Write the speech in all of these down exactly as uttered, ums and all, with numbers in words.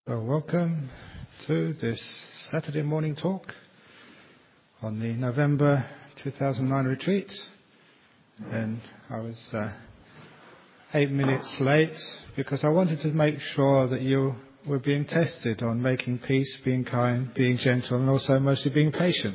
So welcome to this Saturday morning talk on the November two thousand nine retreat. And I was uh, eight minutes late because I wanted to make sure that you were being tested on making peace, being kind, being gentle, and also mostly being patient.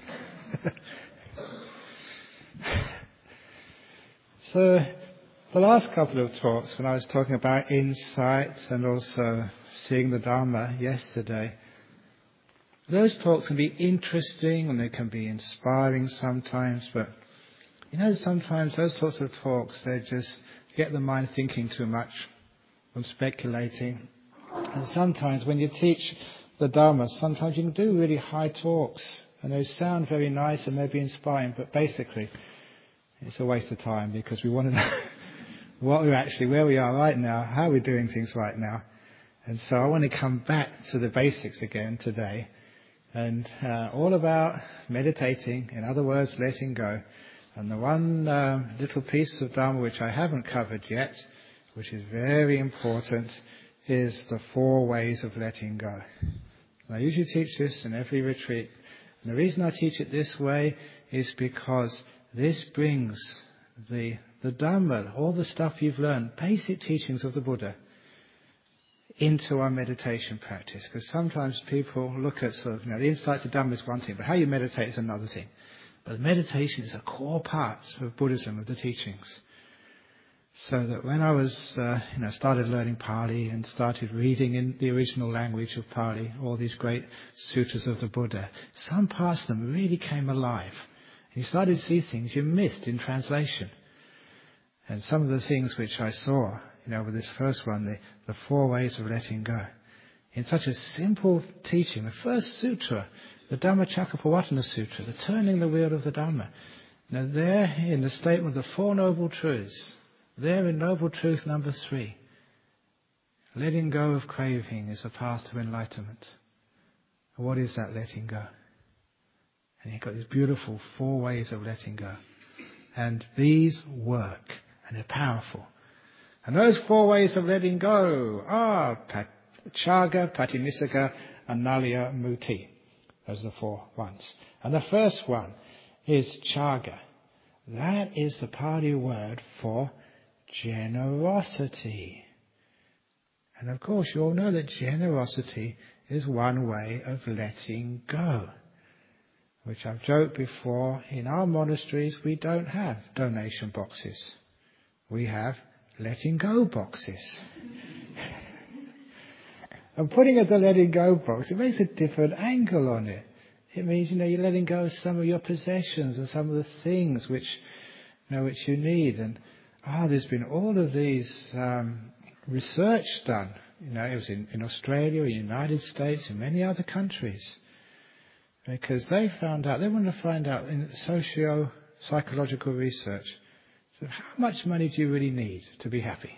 So the last couple of talks, when I was talking about insight and also seeing the Dharma yesterday, those talks can be interesting and they can be inspiring sometimes, but you know, sometimes those sorts of talks, they just get the mind thinking too much and speculating. And sometimes when you teach the Dharma, sometimes you can do really high talks and they sound very nice and maybe inspiring, but basically it's a waste of time because we want to know what we're actually, where we are right now, how we're doing things right now. And so I want to come back to the basics again today and uh, all about meditating, in other words, letting go. And the one uh, little piece of Dharma which I haven't covered yet, which is very important, is the four ways of letting go. And I usually teach this in every retreat. And the reason I teach it this way is because this brings the, the Dhamma, all the stuff you've learned, basic teachings of the Buddha, into our meditation practice. Because sometimes people look at sort of, you know, the insight to Dhamma is one thing, but how you meditate is another thing. But meditation is a core part of Buddhism, of the teachings. So that when I was, uh, you know, started learning Pali and started reading in the original language of Pali, all these great sutras of the Buddha, some parts of them really came alive. And you started to see things you missed in translation. And some of the things which I saw, you know, with this first one, the, the four ways of letting go. In such a simple teaching, the first sutra, the Dhammacakkappavattana Sutra, the turning the wheel of the Dhamma. Now there in the statement of the Four Noble Truths, there in Noble Truth number three, letting go of craving is a path to enlightenment. And what is that letting go? And you've got these beautiful four ways of letting go. And these work, and they're powerful. And those four ways of letting go are Chaga, Patinissagga, and Nalya Muti. Those are the four ones. And the first one is Chaga. That is the Pali word for generosity. And of course you all know that generosity is one way of letting go. Which I've joked before, in our monasteries we don't have donation boxes. We have letting go boxes. And putting it the letting go box, it makes a different angle on it. It means, you know, you're letting go of some of your possessions and some of the things which, you know, which you need. And ah, there's been all of these um, research done. You know, it was in, in Australia, in the United States, in many other countries. Because they found out, they wanted to find out in socio-psychological research, so how much money do you really need to be happy?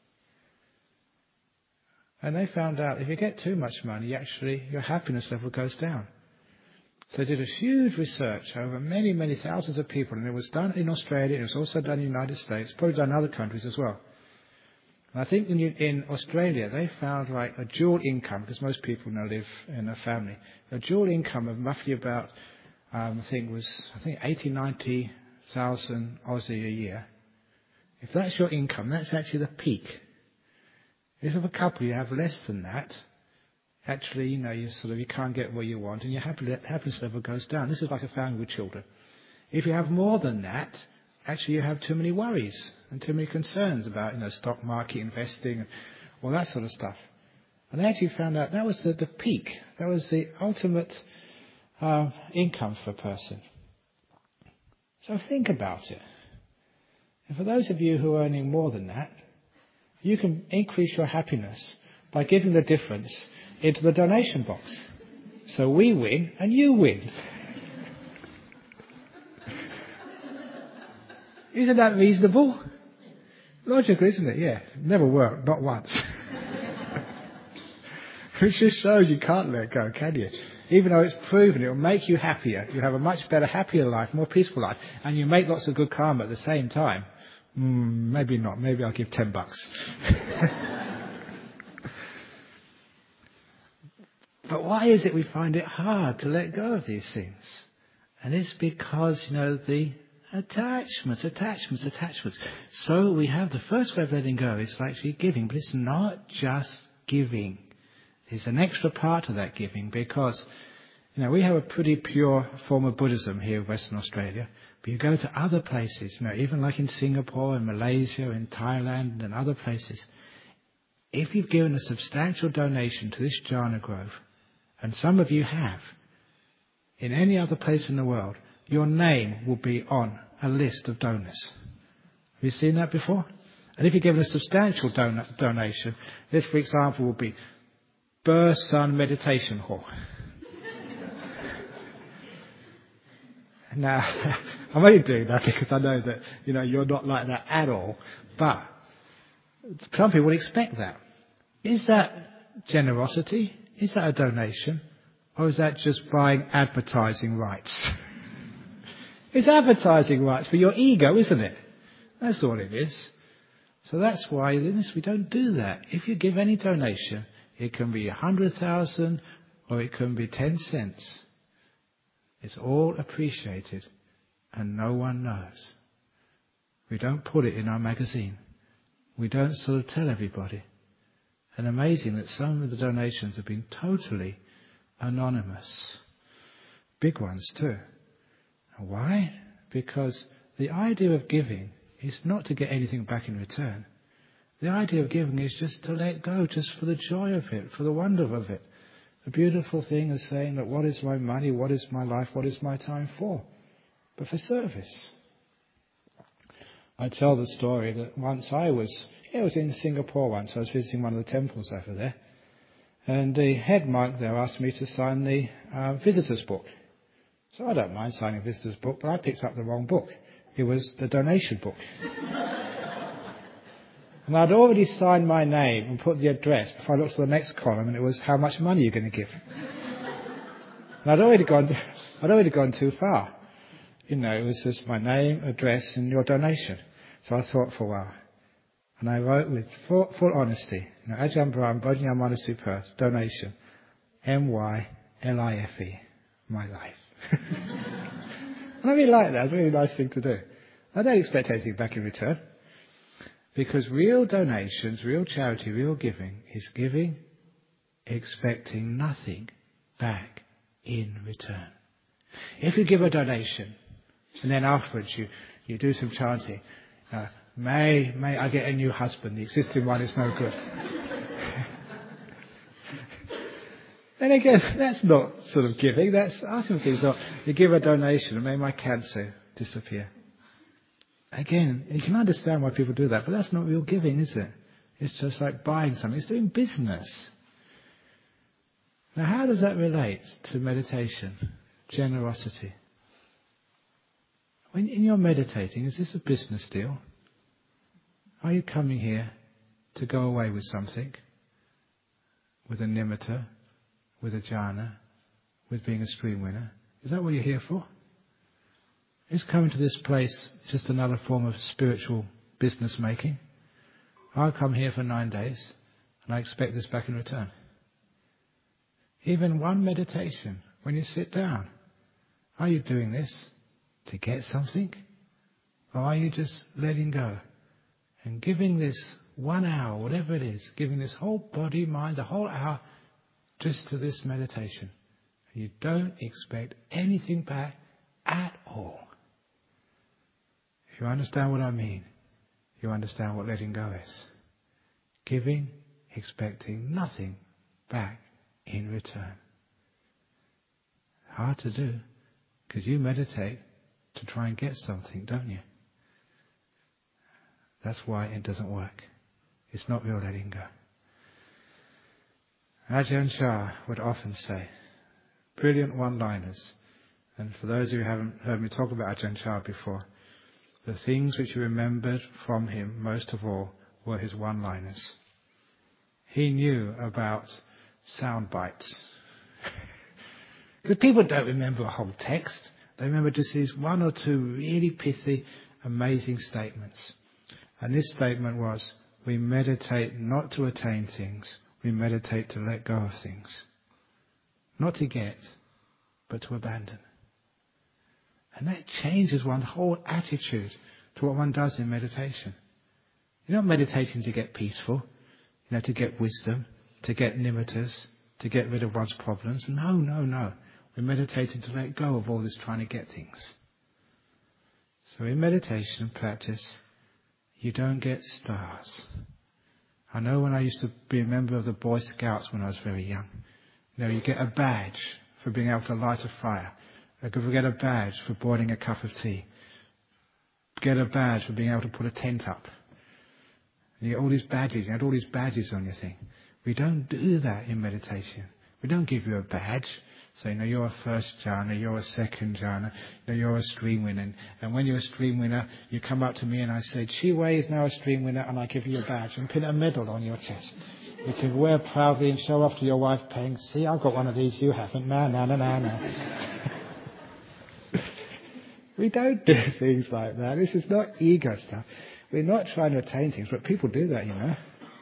And they found out if you get too much money, actually your happiness level goes down. So they did a huge research over many, many thousands of people, and it was done in Australia, it was also done in the United States, probably done in other countries as well. And I think in, in Australia they found like a dual income, because most people now live in a family, a dual income of roughly about, um, I think was, I think eighty, ninety thousand Aussie a year. If that's your income, that's actually the peak. If of a couple you have less than that, actually, you know, you sort of, you can't get what you want and your happiness level goes down. This is like a family with children. If you have more than that, actually you have too many worries and too many concerns about, you know, stock market investing and all that sort of stuff. And they actually found out that was the, the peak. That was the ultimate uh, income for a person. So think about it. And for those of you who are earning more than that, you can increase your happiness by giving the difference into the donation box. So we win and you win. Isn't that reasonable? Logical, isn't it? Yeah. Never worked, not once. Which just shows you can't let go, can you? Even though it's proven it will make you happier. You'll have a much better, happier life, more peaceful life. And you make lots of good karma at the same time. Mm, maybe not. Maybe I'll give ten bucks. But why is it we find it hard to let go of these things? And it's because, you know, the attachments, attachments, attachments. So we have the first way of letting go is actually giving, but it's not just giving. There's an extra part of that giving because, you know, we have a pretty pure form of Buddhism here in Western Australia. But you go to other places, you know, even like in Singapore and Malaysia and Thailand and other places. If you've given a substantial donation to this jhana grove, and some of you have, in any other place in the world, your name will be on a list of donors. Have you seen that before? And if you've given a substantial don- donation, this, for example, will be Burr Sun Meditation Hall. Now, I'm only doing that because I know that, you know, you're not like that at all. But some people would expect that. Is that generosity? Is that a donation? Or is that just buying advertising rights? It's advertising rights for your ego, isn't it? That's all it is. So that's why in this we don't do that. If you give any donation, it can be a hundred thousand or it can be ten cents. It's all appreciated and no one knows. We don't put it in our magazine. We don't sort of tell everybody. And amazing that some of the donations have been totally anonymous. Big ones too. Why? Because the idea of giving is not to get anything back in return. The idea of giving is just to let go, just for the joy of it, for the wonder of it. The beautiful thing is saying that what is my money, what is my life, what is my time for? But for service. I tell the story that once I was, I was in Singapore once, I was visiting one of the temples over there, and the head monk there asked me to sign the uh, visitor's book. So I don't mind signing a visitor's book, but I picked up the wrong book. It was the donation book. And I'd already signed my name and put the address before I looked to the next column, and it was how much money you're going to give. And I'd already gone, I'd already gone too far. You know, it was just my name, address, and your donation. So I thought for a while. And I wrote with full, full honesty, you know, Ajahn Brahm, Bodhinyam Monastery Perth, donation, M Y L I F E, my life. And I really like that. It's a really nice thing to do. I don't expect anything back in return. Because real donations, real charity, real giving is giving expecting nothing back in return. If you give a donation and then afterwards you, you do some chanting, uh, may, may I get a new husband, the existing one is no good. Then again, that's not sort of giving, that's ultimately not. You give a donation and may my cancer disappear. Again, you can understand why people do that, but that's not real giving, is it? It's just like buying something. It's doing business. Now, how does that relate to meditation, generosity? When in your meditating, is this a business deal? Are you coming here to go away with something? With a nimitta? With a jhana? With being a stream winner? Is that what you're here for? Is coming to this place just another form of spiritual business making? I'll come here for nine days and I expect this back in return. Even one meditation, when you sit down, are you doing this to get something? Or are you just letting go and giving this one hour, whatever it is, giving this whole body, mind, the whole hour just to this meditation? You don't expect anything back at all. If you understand what I mean, you understand what letting go is. Giving, expecting nothing back in return. Hard to do, because you meditate to try and get something, don't you? That's why it doesn't work. It's not real letting go. Ajahn Chah would often say, brilliant one-liners. And for those of you who haven't heard me talk about Ajahn Chah before, the things which he remembered from him most of all were his one-liners. He knew about sound bites. Because people don't remember a whole text. They remember just these one or two really pithy, amazing statements. And this statement was, we meditate not to attain things, we meditate to let go of things. Not to get, but to abandon. And that changes one's whole attitude to what one does in meditation. You're not meditating to get peaceful, you know, to get wisdom, to get nimittas, to get rid of one's problems. No, no, no. We're meditating to let go of all this trying to get things. So in meditation practice, you don't get stars. I know when I used to be a member of the Boy Scouts when I was very young, you know, you get a badge for being able to light a fire. You get a badge for boiling a cup of tea. Get a badge for being able to put a tent up. You get all these badges. You had all these badges on your thing. We don't do that in meditation. We don't give you a badge. So, you know, you're a first jhana, you're a second jhana, you know, you're a stream winner. And, and when you're a stream winner, you come up to me and I say, Chi Wei is now a stream winner, and I give you a badge and pin a medal on your chest. You can wear proudly and show off to your wife Peng. See, I've got one of these, you haven't. No, no, no, no, no. We don't do things like that. This is not ego stuff. We're not trying to attain things, but people do that, you know.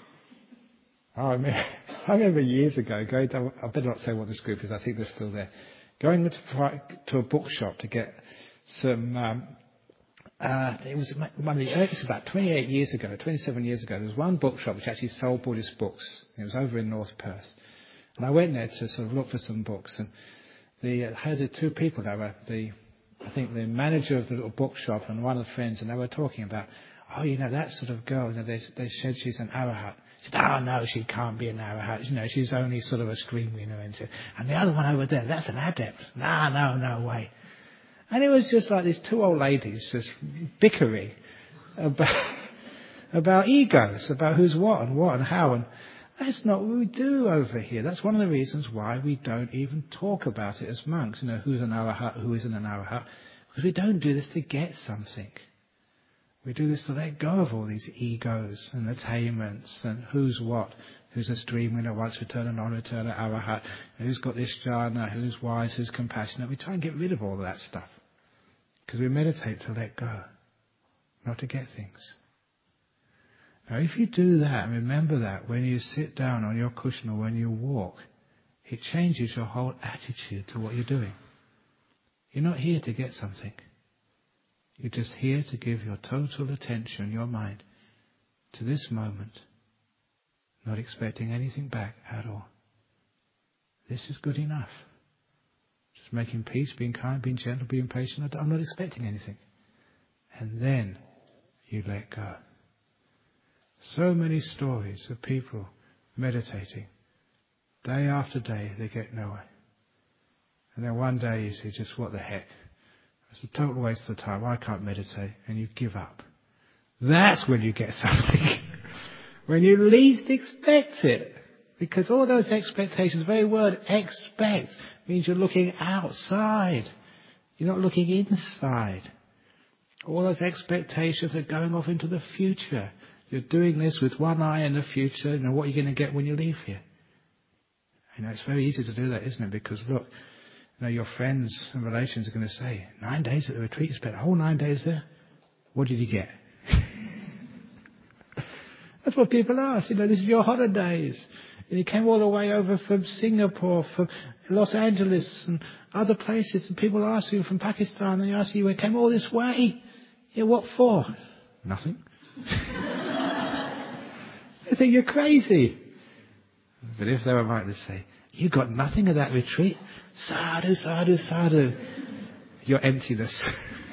Oh, I remember, I remember years ago going to, I better not say what this group is, I think they're still there, going to, to a bookshop to get some, um, uh, it was one of the, it was about twenty-eight years ago, twenty-seven years ago, there was one bookshop which actually sold Buddhist books. It was over in North Perth. And I went there to sort of look for some books, and the, I had the two people that were the, I think the manager of the little bookshop and one of the friends, and they were talking about, oh, you know, that sort of girl, you know, they, they said she's an arahat. I said, oh, no, she can't be an arahat. You know, she's only sort of a stream winner. And, said, and the other one over there, that's an adept. No, no, no way. And it was just like these two old ladies just bickering about, about egos, about who's what and what and how. And that's not what we do over here. That's one of the reasons why we don't even talk about it as monks. You know, who's an arahat, who isn't an arahat. Because we don't do this to get something. We do this to let go of all these egos and attainments and who's what, who's a stream winner, once returner, non-returner, arahat, who's got this jhana, who's wise, who's compassionate. We try and get rid of all of that stuff because we meditate to let go, not to get things. Now if you do that, remember that when you sit down on your cushion or when you walk, it changes your whole attitude to what you're doing. You're not here to get something. You're just here to give your total attention, your mind, to this moment, not expecting anything back at all. This is good enough. Just making peace, being kind, being gentle, being patient. I'm not expecting anything. And then you let go. So many stories of people meditating. Day after day, they get nowhere. And then one day you say, just what the heck? It's a total waste of time. I can't meditate. And you give up. That's when you get something. When you least expect it. Because all those expectations, the very word expect, means you're looking outside. You're not looking inside. All those expectations are going off into the future. You're doing this with one eye in the future. You know, what are you going to get when you leave here? You know, it's very easy to do that, isn't it? Because look, you know, your friends and relations are going to say, nine days at the retreat, you spent a whole nine days there. What did you get? That's what people ask. You know, this is your holidays. And you came all the way over from Singapore, from Los Angeles and other places. And people ask you from Pakistan, and they ask you, you came all this way. Yeah, what for? Nothing. They think you're crazy. But if they were right to say, you got nothing at that retreat? Sadhu, sadhu, sadhu. Your emptiness.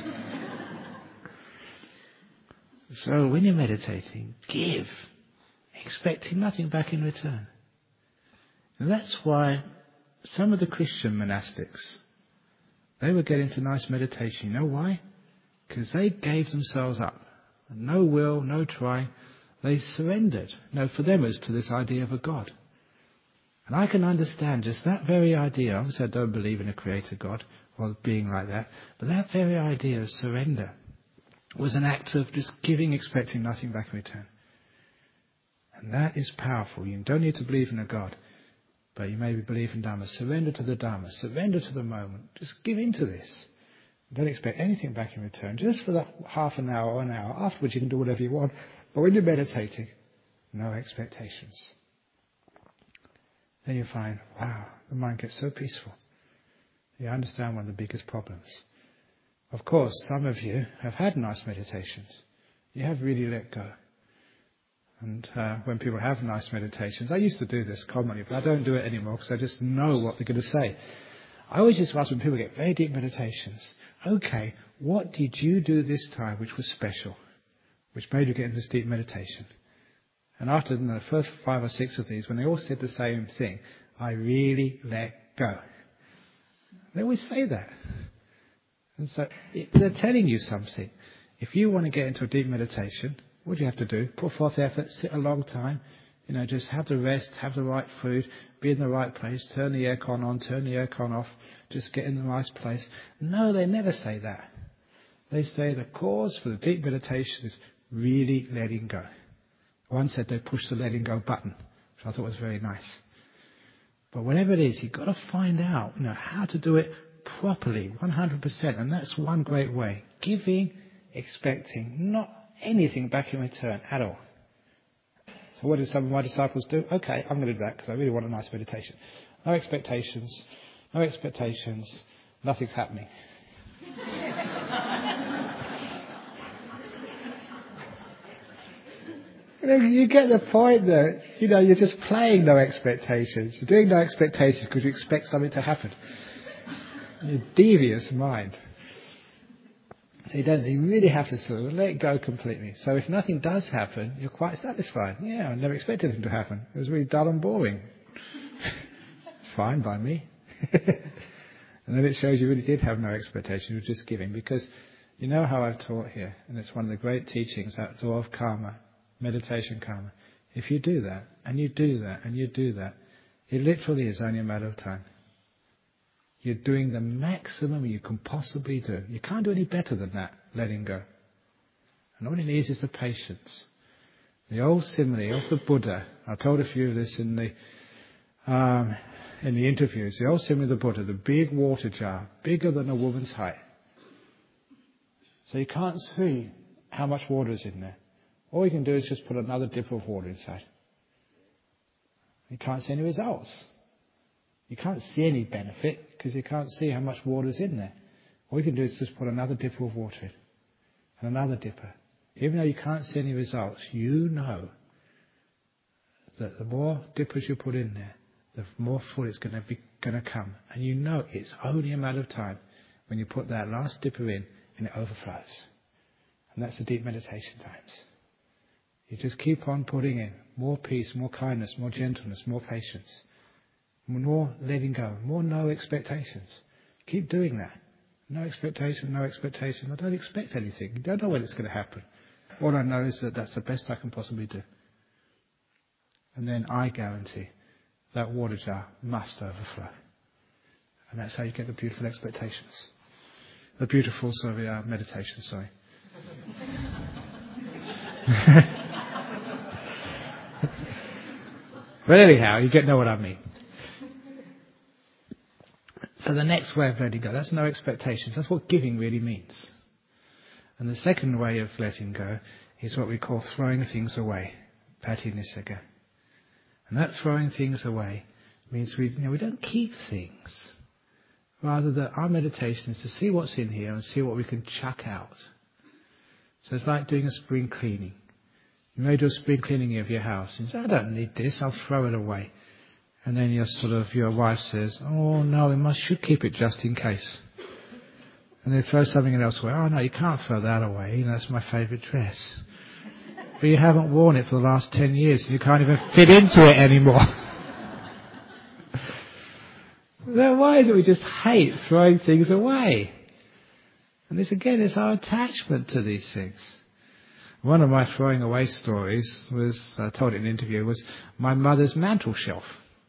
So when you're meditating, give, expecting nothing back in return. And that's why some of the Christian monastics, they would get into nice meditation. You know why? Because they gave themselves up. No will, no trying. They surrendered. No, for them it's to this idea of a God. And I can understand just that very idea. Obviously I don't believe in a creator God or being like that. But that very idea of surrender was an act of just giving, expecting nothing back in return. And that is powerful. You don't need to believe in a God, but you maybe believe in Dharma. Surrender to the Dharma. Surrender to the moment. Just give in to this. Don't expect anything back in return. Just for that half an hour or an hour. Afterwards you can do whatever you want. But when you're meditating, no expectations. Then you find, wow, the mind gets so peaceful. You understand one of the biggest problems. Of course, some of you have had nice meditations. You have really let go. And uh, when people have nice meditations, I used to do this commonly, but I don't do it anymore because I just know what they're going to say. I always just ask when people get very deep meditations, okay, what did you do this time which was special, which made you get into this deep meditation? And after the first five or six of these, when they all said the same thing, I really let go. They always say that. And so it, they're telling you something. If you want to get into a deep meditation, what do you have to do? Put forth effort, sit a long time, you know, just have the rest, have the right food, be in the right place, turn the aircon on, turn the aircon off, just get in the right place. No, they never say that. They say the cause for the deep meditation is really letting go. One said they push the letting go button, which I thought was very nice. But whatever it is, you've got to find out, you know, how to do it properly, one hundred percent. And that's one great way. Giving, expecting, not anything back in return at all. So what did some of my disciples do? Okay, I'm going to do that because I really want a nice meditation. No expectations, no expectations, nothing's happening. You get the point though. You know, you're just playing no expectations. You're doing no expectations because you expect something to happen. You're a devious mind. So you don't, you really have to sort of let it go completely. So if nothing does happen, you're quite satisfied. Yeah, I never expected anything to happen. It was really dull and boring. Fine by me. And then it shows you really did have no expectation. You were just giving. Because you know how I've taught here, and it's one of the great teachings, that door of karma, meditation karma. If you do that, and you do that, and you do that, it literally is only a matter of time. You're doing the maximum you can possibly do. You can't do any better than that, letting go. And all it needs is the patience. The old simile of the Buddha, I told a few of this in the um, in the interviews, the old simile of the Buddha, the big water jar, bigger than a woman's height. So you can't see how much water is in there. All you can do is just put another dip of water inside. You can't see any results. You can't see any benefit because you can't see how much water is in there. All you can do is just put another dipper of water in. And another dipper. Even though you can't see any results, you know that the more dippers you put in there, the more full it's going to be going to come. And you know it's only a matter of time when you put that last dipper in and it overflows. And that's the deep meditation times. You just keep on putting in more peace, more kindness, more gentleness, more patience. More letting go, more no expectations. Keep doing that. No expectation, no expectation. I don't expect anything. You don't know when it's going to happen. All I know is that that's the best I can possibly do. And then I guarantee that water jar must overflow. And that's how you get the beautiful expectations. The beautiful, sorry, uh, meditation, sorry. But anyhow, you get know what I mean. So the next way of letting go, that's no expectations. That's what giving really means. And the second way of letting go is what we call throwing things away, Patinissagga. And that throwing things away means we, you know, we don't keep things. Rather, that our meditation is to see what's in here and see what we can chuck out. So it's like doing a spring cleaning. You may do a spring cleaning of your house and say, I don't need this, I'll throw it away. And then your sort of your wife says, oh no, we must should keep it just in case. And they throw something else away. Oh no, you can't throw that away. You know, that's my favourite dress. But you haven't worn it for the last ten years and you can't even fit into it anymore. Then why do we just hate throwing things away? And this again is our attachment to these things. One of my throwing away stories was, I told it in an interview, was my mother's mantel shelf.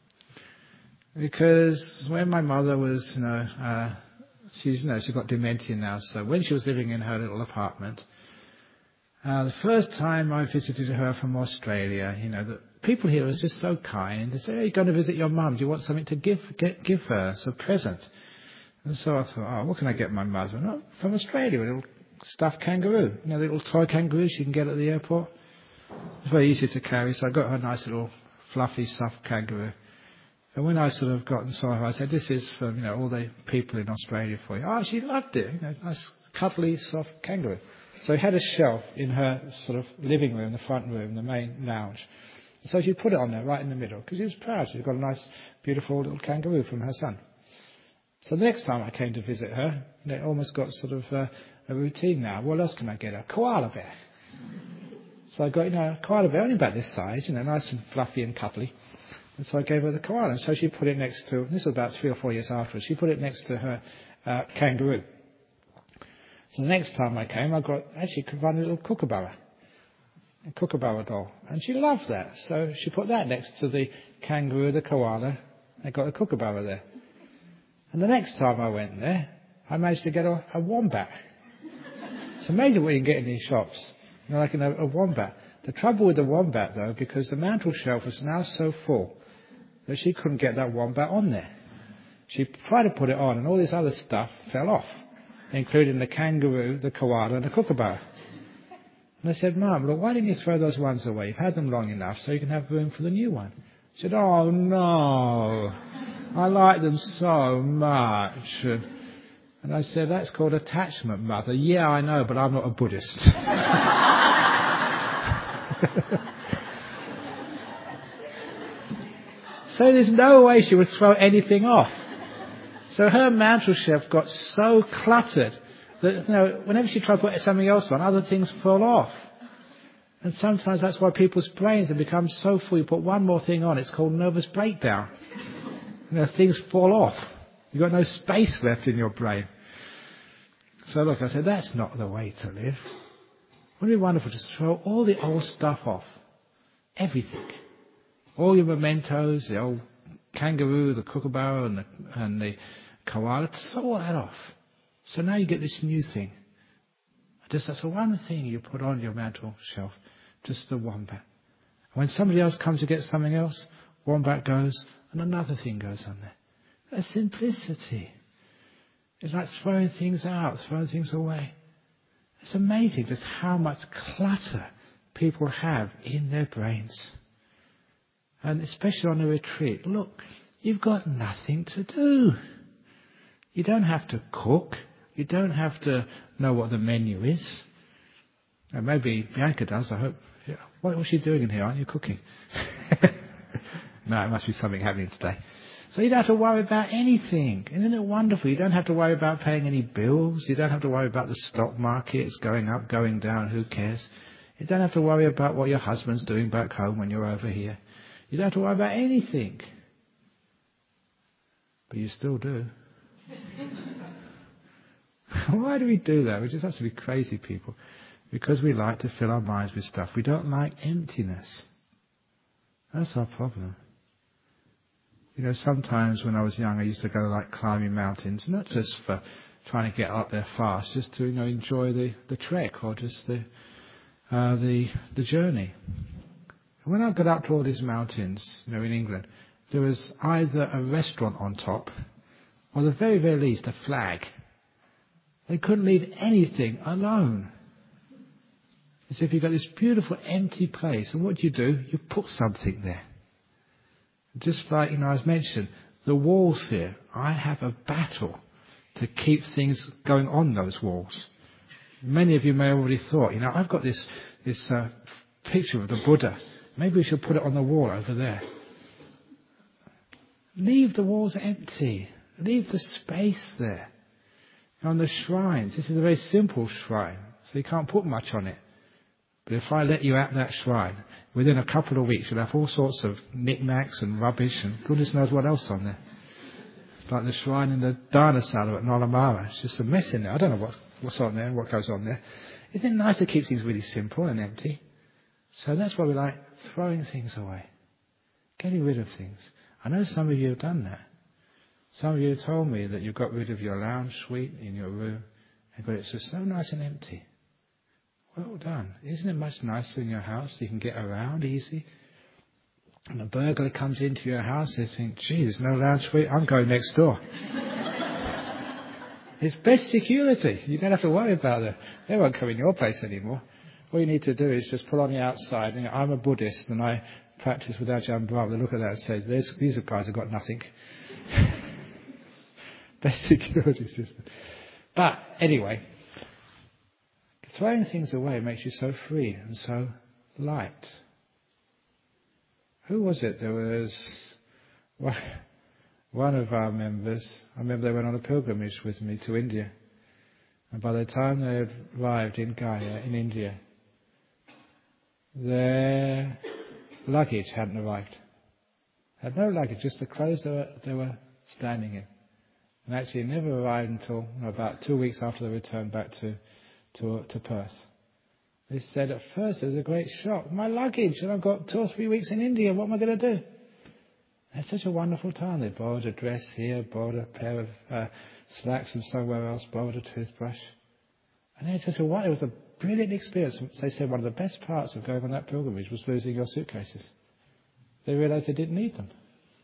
Because when my mother was, you know, uh, she's, you know, she got dementia now. So when she was living in her little apartment, uh, the first time I visited her from Australia, you know, the people here are just so kind. They say, oh, you're going to visit your mum. Do you want something to give get, give her as a present? And so I thought, oh, what can I get my mother? Oh, from Australia, a little stuffed kangaroo. You know, the little toy kangaroos you can get at the airport. It's very easy to carry. So I got her a nice little fluffy stuffed kangaroo. And when I sort of got and saw her, I said, this is for, you know, all the people in Australia for you. Oh, she loved it. You know, nice, cuddly, soft kangaroo. So we had a shelf in her sort of living room, the front room, the main lounge. So she put it on there right in the middle because she was proud. She'd got a nice, beautiful little kangaroo from her son. So the next time I came to visit her, you know, it almost got sort of uh, a routine now. What else can I get her? Koala bear. So I got, you know, a koala bear only about this size, you know, nice and fluffy and cuddly. And so I gave her the koala. And so she put it next to, this was about three or four years afterwards, she put it next to her uh, kangaroo. So the next time I came, I got, actually could find a little kookaburra. A kookaburra doll. And she loved that. So she put that next to the kangaroo, the koala, and got a kookaburra there. And the next time I went there, I managed to get a, a wombat. It's amazing what you can get in these shops. You know, like a, a wombat. The trouble with the wombat, though, because the mantel shelf was now so full that she couldn't get that wombat on there. She tried to put it on, and all this other stuff fell off, including the kangaroo, the koala, and the kookaburra. And I said, Mum, look, why didn't you throw those ones away? You've had them long enough so you can have room for the new one. She said, oh, no. I like them so much. And, and I said, that's called attachment, Mother. Yeah, I know, but I'm not a Buddhist. So there's no way she would throw anything off. So her mantel shelf got so cluttered that, you know, whenever she tried to put something else on, other things fall off. And sometimes that's why people's brains have become so full. You put one more thing on, it's called nervous breakdown. You know, things fall off. You've got no space left in your brain. So look, I said, that's not the way to live. Wouldn't it be wonderful to throw all the old stuff off? Everything. All your mementos, the old kangaroo, the kookaburra, and the, and the koala, throw all that off. So now you get this new thing. Just that's the one thing you put on your mantel shelf, just the wombat. When somebody else comes to get something else, wombat goes, and another thing goes on there. That's simplicity. It's like throwing things out, throwing things away. It's amazing just how much clutter people have in their brains. And especially on a retreat, look, you've got nothing to do. You don't have to cook. You don't have to know what the menu is. And maybe Bianca does, I hope. Yeah. What was she doing in here? Aren't you cooking? No, it must be something happening today. So you don't have to worry about anything. Isn't it wonderful? You don't have to worry about paying any bills. You don't have to worry about the stock market. It's going up, going down. Who cares? You don't have to worry about what your husband's doing back home when you're over here. You don't have to worry about anything. But you still do. Why do we do that? We just have to be crazy people. Because we like to fill our minds with stuff. We don't like emptiness. That's our problem. You know, sometimes when I was young, I used to go like climbing mountains, not just for trying to get up there fast, just to, you know, enjoy the, the trek or just the, uh, the, the journey. And when I got up to all these mountains, you know, in England, there was either a restaurant on top or, at the very, very least, a flag. They couldn't leave anything alone. As if you've got this beautiful empty place, and what do you do? You put something there. Just like, you know, as mentioned, the walls here, I have a battle to keep things going on those walls. Many of you may have already thought, you know, I've got this, this uh, picture of the Buddha. Maybe we should put it on the wall over there. Leave the walls empty. Leave the space there. On the shrines, this is a very simple shrine, so you can't put much on it. But if I let you at that shrine, within a couple of weeks you'll have all sorts of knickknacks and rubbish and goodness knows what else on there. Like the shrine in the Dharmasala at Nolamara. It's just a mess in there. I don't know what's, what's on there and what goes on there. Isn't it nice to keep things really simple and empty? So that's why we like throwing things away. Getting rid of things. I know some of you have done that. Some of you told me that you got rid of your lounge suite in your room and got it just so nice and empty. Well done. Isn't it much nicer in your house? You can get around easy. And a burglar comes into your house, they think, gee, there's no lounge suite, I'm going next door. It's best security. You don't have to worry about that. They won't come in your place anymore. All you need to do is just put on the outside, and I'm a Buddhist and I practice with Ajahn Brahm, they look at that and say, There's, these guys have got nothing. Best security system. But anyway, throwing things away makes you so free and so light. Who was it? There was one, one of our members, I remember they went on a pilgrimage with me to India. And by the time they had arrived in Gaya, in India, their luggage hadn't arrived. Had no luggage, just the clothes they were, they were standing in. And actually it never arrived until you know, about two weeks after they returned back to, to, to Perth. They said at first it was a great shock. My luggage, and I've got two or three weeks in India, what am I going to do? They had such a wonderful time. They borrowed a dress here, borrowed a pair of uh, slacks from somewhere else, borrowed a toothbrush. And they had such a wonderful, it was a brilliant experience. They said one of the best parts of going on that pilgrimage was losing your suitcases. They realised they didn't need them.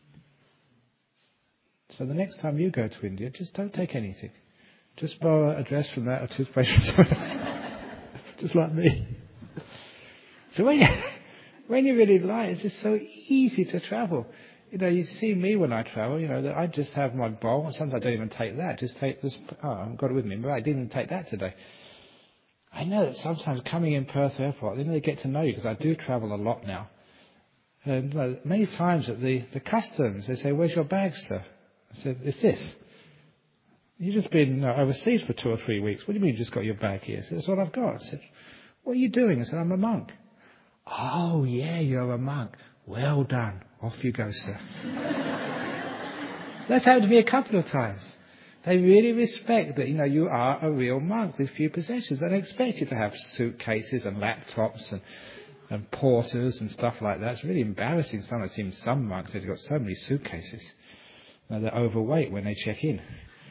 So the next time you go to India, just don't take anything. Just borrow a dress from that or toothpaste from someone else. Just like me. So when you, when you really like, it's just so easy to travel. You know, you see me when I travel, you know, that I just have my bowl. Sometimes I don't even take that. Just take this. Oh, I've got it with me. But I didn't even take that today. I know that sometimes coming in Perth Airport, then they get to know you because I do travel a lot now. And you know, many times at the, the customs, they say, "Where's your bag, sir?" I said, "It's this." You've just been uh, overseas for two or three weeks. What do you mean you just got your bag here? I said, "That's all I've got." I said, "What are you doing?" I said, "I'm a monk." "Oh, yeah, you're a monk. Well done. Off you go, sir." That's happened to me a couple of times. They really respect that, you know, you are a real monk with few possessions. They don't expect you to have suitcases and laptops and, and porters and stuff like that. It's really embarrassing. Sometimes I've seen some monks, they've got so many suitcases. You know, they're overweight when they check in.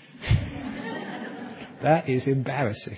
That is embarrassing.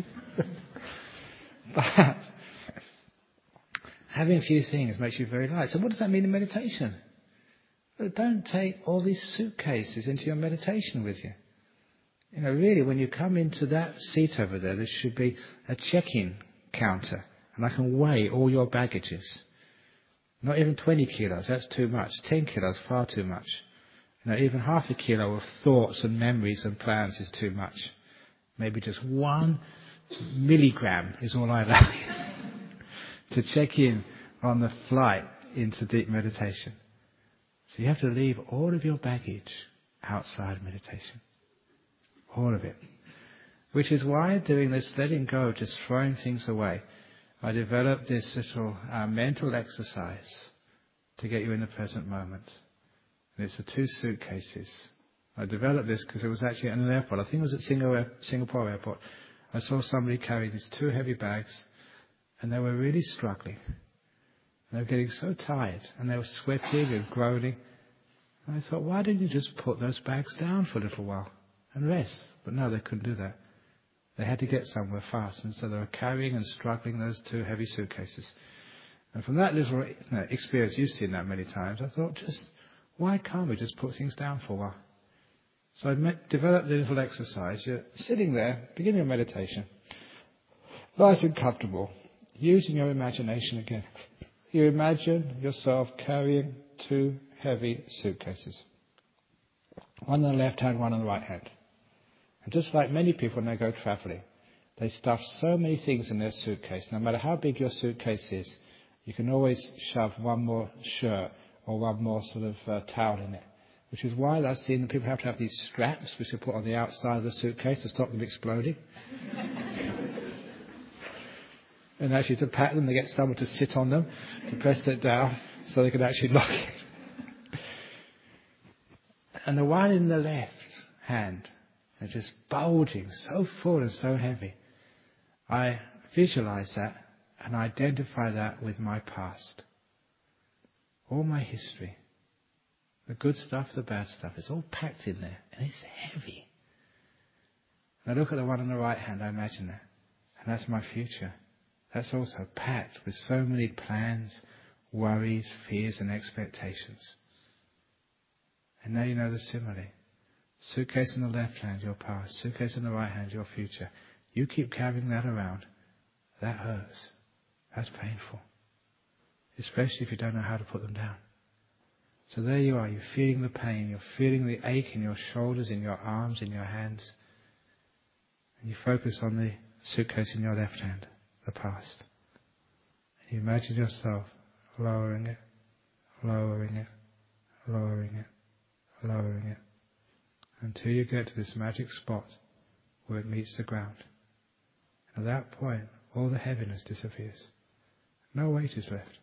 But having a few things makes you very light. So what does that mean in meditation? Well, don't take all these suitcases into your meditation with you. You know, really, when you come into that seat over there, there should be a check-in counter, and I can weigh all your baggages. Not even twenty kilos, that's too much. ten kilos, far too much. You know, even half a kilo of thoughts and memories and plans is too much. Maybe just one milligram is all I allow you to check in on the flight into deep meditation. So you have to leave all of your baggage outside meditation. All of it. Which is why doing this letting go, just throwing things away, I developed this little uh, mental exercise to get you in the present moment. And it's the two suitcases. I developed this because it was actually at an airport. I think it was at Singapore, Singapore airport. I saw somebody carry these two heavy bags and they were really struggling. They were getting so tired and they were sweating and groaning. And I thought, why didn't you just put those bags down for a little while and rest? But no, they couldn't do that. They had to get somewhere fast, and so they were carrying and struggling those two heavy suitcases. And from that little you know, experience, you've seen that many times, I thought, just why can't we just put things down for a while? So I met, developed a little exercise. You're sitting there, beginning of meditation, nice and comfortable, using your imagination again. You imagine yourself carrying two heavy suitcases. One on the left hand, one on the right hand. And just like many people when they go travelling, they stuff so many things in their suitcase. No matter how big your suitcase is, you can always shove one more shirt or one more sort of uh, towel in it. Which is why I've seen that people have to have these straps which they put on the outside of the suitcase to stop them exploding. And actually to pack them, they get someone to sit on them, to press it down so they can actually lock it. And the one in the left hand, they're just bulging, so full and so heavy. I visualize that and identify that with my past. All my history. The good stuff, the bad stuff, it's all packed in there and it's heavy. And I look at the one on the right hand, I imagine that. And that's my future. That's also packed with so many plans, worries, fears and expectations. And now you know the simile. Suitcase in the left hand, your past. Suitcase in the right hand, your future. You keep carrying that around. That hurts. That's painful. especially if you don't know how to put them down. So there you are, you're feeling the pain, you're feeling the ache in your shoulders, in your arms, in your hands. And you focus on the suitcase in your left hand, the past. And you imagine yourself lowering it, lowering it, lowering it, lowering it, until you get to this magic spot where it meets the ground. At that point, all the heaviness disappears. No weight is left.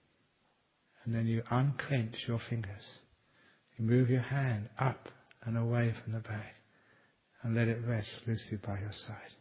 And then you unclench your fingers. You move your hand up and away from the bag and let it rest loosely by your side.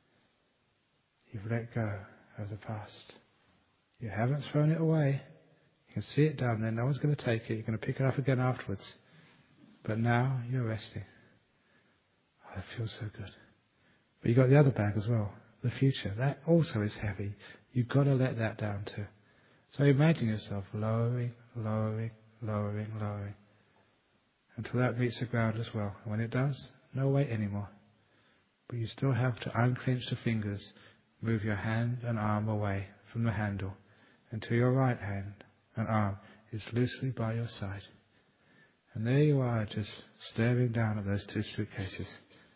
You've let go of the past. You haven't thrown it away. You can see it down there. No one's going to take it. You're going to pick it up again afterwards. But now you're resting. Oh, it feels so good. But you've got the other bag as well. The future. That also is heavy. You've got to let that down too. So imagine yourself lowering, lowering, lowering, lowering, until that meets the ground as well. And when it does, no weight anymore. But you still have to unclench the fingers, move your hand and arm away from the handle until your right hand and arm is loosely by your side. And there you are, just staring down at those two suitcases.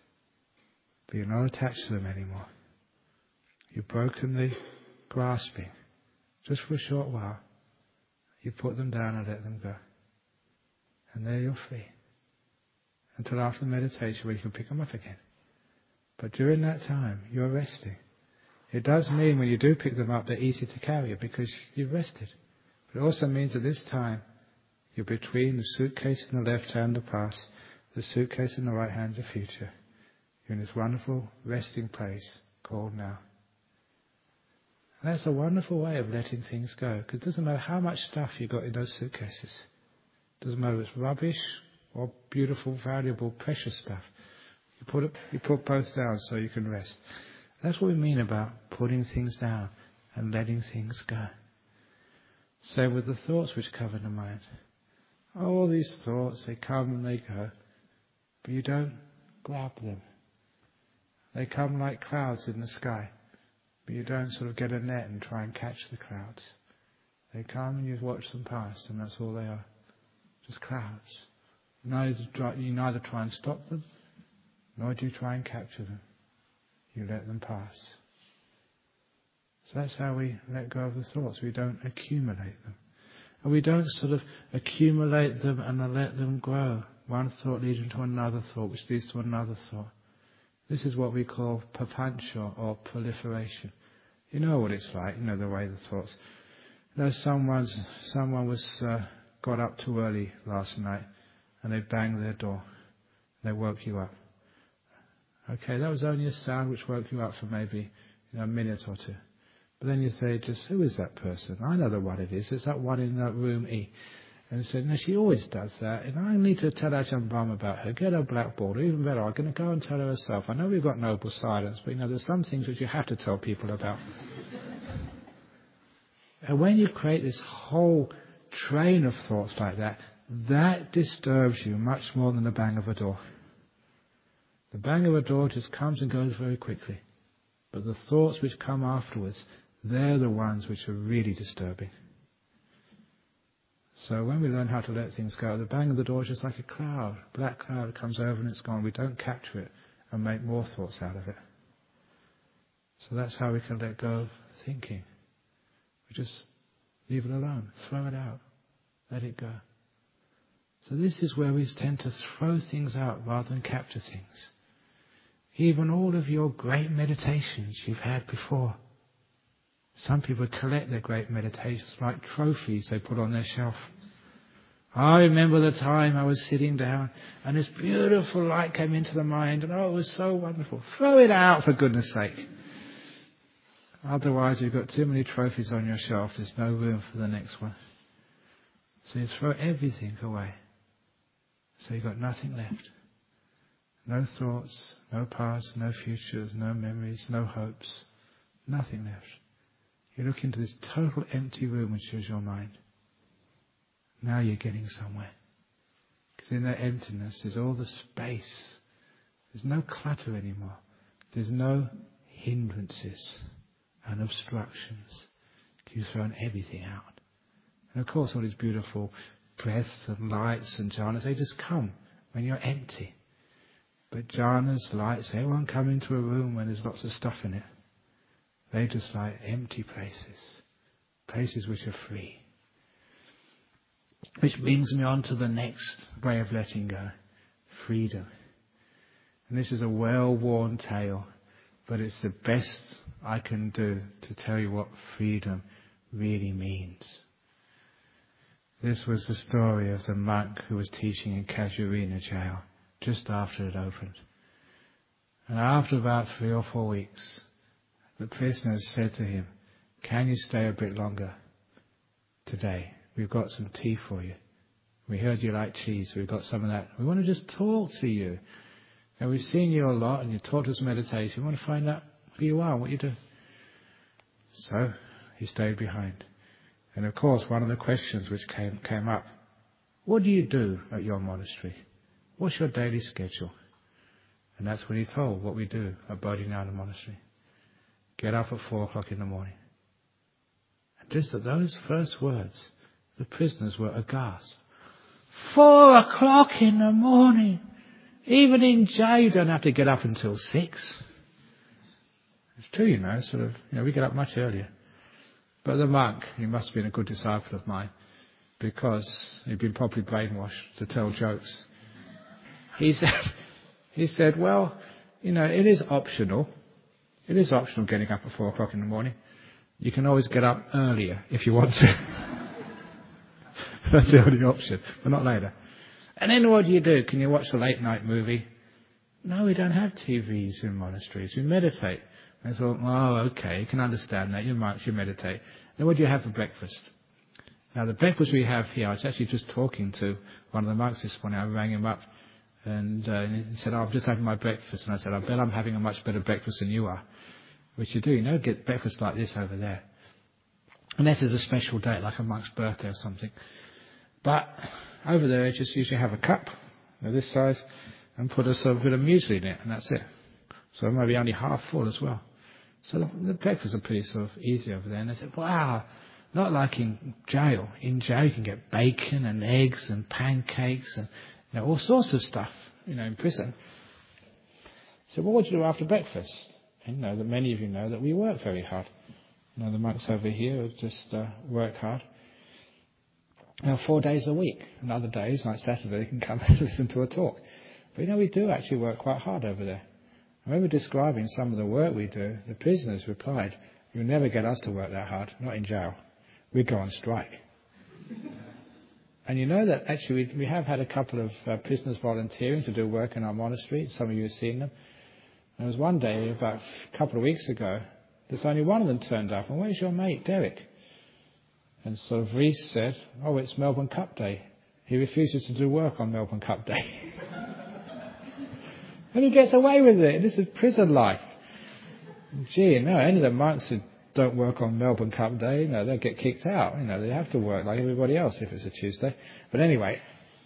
But you're not attached to them anymore. You've broken the grasping. Just for a short while, you put them down and let them go. And there you're free. Until after meditation where you can pick them up again. But during that time, you're resting. It does mean when you do pick them up, they're easy to carry because you've rested. But it also means at this time, you're between the suitcase in the left hand, the past, the suitcase in the right hand, the future. You're in this wonderful resting place called now. And that's a wonderful way of letting things go, because it doesn't matter how much stuff you've got in those suitcases. It doesn't matter if it's rubbish or beautiful, valuable, precious stuff. You put it, you put both down so you can rest. That's what we mean about putting things down and letting things go. Same with the thoughts which cover the mind. All these thoughts, they come and they go, but you don't grab them. They come like clouds in the sky, but you don't sort of get a net and try and catch the clouds. They come and you watch them pass, and that's all they are. Just clouds. Neither try, you neither try and stop them, nor do you try and capture them. You let them pass. So that's how we let go of the thoughts. We don't accumulate them. And we don't sort of accumulate them and let them grow. One thought leading to another thought, which leads to another thought. This is what we call papancha, or proliferation. You know what it's like, you know the way the thoughts. You know, someone's, someone was uh, got up too early last night, and they banged their door. They woke you up. Okay, that was only a sound which woke you up for maybe you know, a minute or two. But then you say, just, who is that person? I know the one it is. It's that one in that room E. And he said, no, she always does that. And I need to tell Ajahn Brahm about her. Get her blackboard. Or even better, I'm going to go and tell her herself. I know we've got noble silence, but you know, there's some things which you have to tell people about. And when you create this whole train of thoughts like that, that disturbs you much more than the bang of a door. The bang of a door just comes and goes very quickly. But the thoughts which come afterwards, they're the ones which are really disturbing. So when we learn how to let things go, the bang of the door is just like a cloud. A black cloud comes over and it's gone. We don't capture it and make more thoughts out of it. So that's how we can let go of thinking. We just leave it alone, throw it out, let it go. So this is where we tend to throw things out rather than capture things. Even all of your great meditations you've had before. Some people collect their great meditations like trophies they put on their shelf. I remember the time I was sitting down and this beautiful light came into the mind and oh, it was so wonderful. Throw it out for goodness sake. Otherwise you've got too many trophies on your shelf. There's no room for the next one. So you throw everything away. So you've got nothing left. No thoughts, no past, no futures, no memories, no hopes. Nothing left. You look into this total empty room which is your mind. Now you're getting somewhere. Because in that emptiness there's all the space. There's no clutter anymore. There's no hindrances and obstructions. You've thrown everything out. And of course all these beautiful breaths and lights and jhanas, they just come when you're empty. But jhanas, lights, they won't come into a room when there's lots of stuff in it. They just like empty places. Places which are free. Which brings me on to the next way of letting go. Freedom. And this is a well-worn tale, but it's the best I can do to tell you what freedom really means. This was the story of the monk who was teaching in Casuarina jail just after it opened. And after about three or four weeks, the prisoners said to him, "Can you stay a bit longer today? We've got some tea for you. We heard you like cheese, so we've got some of that. We want to just talk to you. And we've seen you a lot and you taught us meditation. We want to find out who you are and what you do." So he stayed behind. And of course, one of the questions which came came up, what do you do at your monastery? What's your daily schedule? And that's what he told what we do at Bodhinyana Monastery. Get up at four o'clock in the morning. And just at those first words, the prisoners were aghast. Four o'clock in the morning. Even in jail, you don't have to get up until six. It's true, you know, sort of, you know, we get up much earlier. But the monk, he must have been a good disciple of mine, because he'd been properly brainwashed to tell jokes. He said, he said, well, you know, it is optional. It is optional getting up at four o'clock in the morning. You can always get up earlier if you want to. That's the only option, but not later. And then what do you do? Can you watch the late night movie? No, we don't have T Vs in monasteries. We meditate. And I thought, oh, okay, you can understand that. You're monks, you meditate. Then what do you have for breakfast? Now, the breakfast we have here, I was actually just talking to one of the monks this morning. I rang him up and uh, he said, oh, I'm just having my breakfast. And I said, I bet I'm having a much better breakfast than you are. Which you do, you know, get breakfast like this over there. Unless it's a special day, like a monk's birthday or something. But over there, I just usually have a cup of this size and put a sort of bit of muesli in it, and that's it. So maybe only half full as well. So the, the breakfasts are pretty sort of easy over there. And they said, wow, not like in jail. In jail you can get bacon and eggs and pancakes and, you know, all sorts of stuff, you know, in prison. So what would you do after breakfast? And you know that many of you know that we work very hard. You know, the monks over here just uh, work hard. You know, four days a week. And other days, like Saturday, they can come and listen to a talk. But you know, we do actually work quite hard over there. I remember describing some of the work we do. The prisoners replied, "You'll never get us to work that hard, not in jail. We'd go on strike." And you know that actually we, we have had a couple of uh, prisoners volunteering to do work in our monastery. Some of you have seen them. There was one day, about a couple of weeks ago, there's only one of them turned up. And where's your mate, Derek? And so Reese said, oh, it's Melbourne Cup Day. He refuses to do work on Melbourne Cup Day. And he gets away with it. This is prison life. Gee, you know, any of the monks who don't work on Melbourne Cup Day, you know, they'll get kicked out. You know, they have to work like everybody else if it's a Tuesday. But anyway,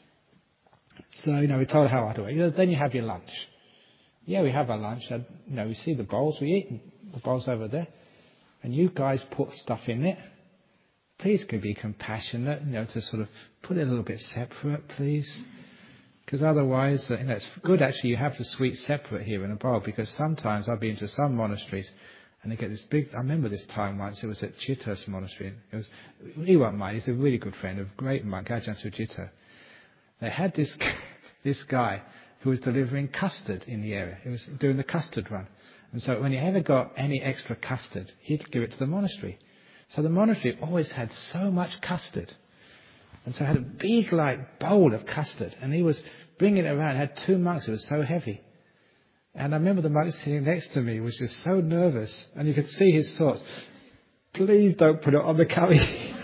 so, you know, we told how hard to work. Then you have your lunch. Yeah, we have our lunch. And, you know, we see the bowls. We eat the bowls over there. And you guys put stuff in it. Please could be compassionate, you know, to sort of put it a little bit separate, please. Because otherwise, uh, you know, it's good actually you have the sweet separate here in a bowl, because sometimes I've been to some monasteries and they get this big, I remember this time once, it was at Chithurst Monastery. It was, he won't mind, he's a really good friend, a great monk, Ajahn Sujita. They had this, this guy who was delivering custard in the area. He was doing the custard run. And so when he ever got any extra custard, he'd give it to the monastery. So the monastery always had so much custard. And so I had a big, like, bowl of custard. And he was bringing it around. It had two monks. It was so heavy. And I remember the monk sitting next to me was just so nervous. And you could see his thoughts. Please don't put it on the curry.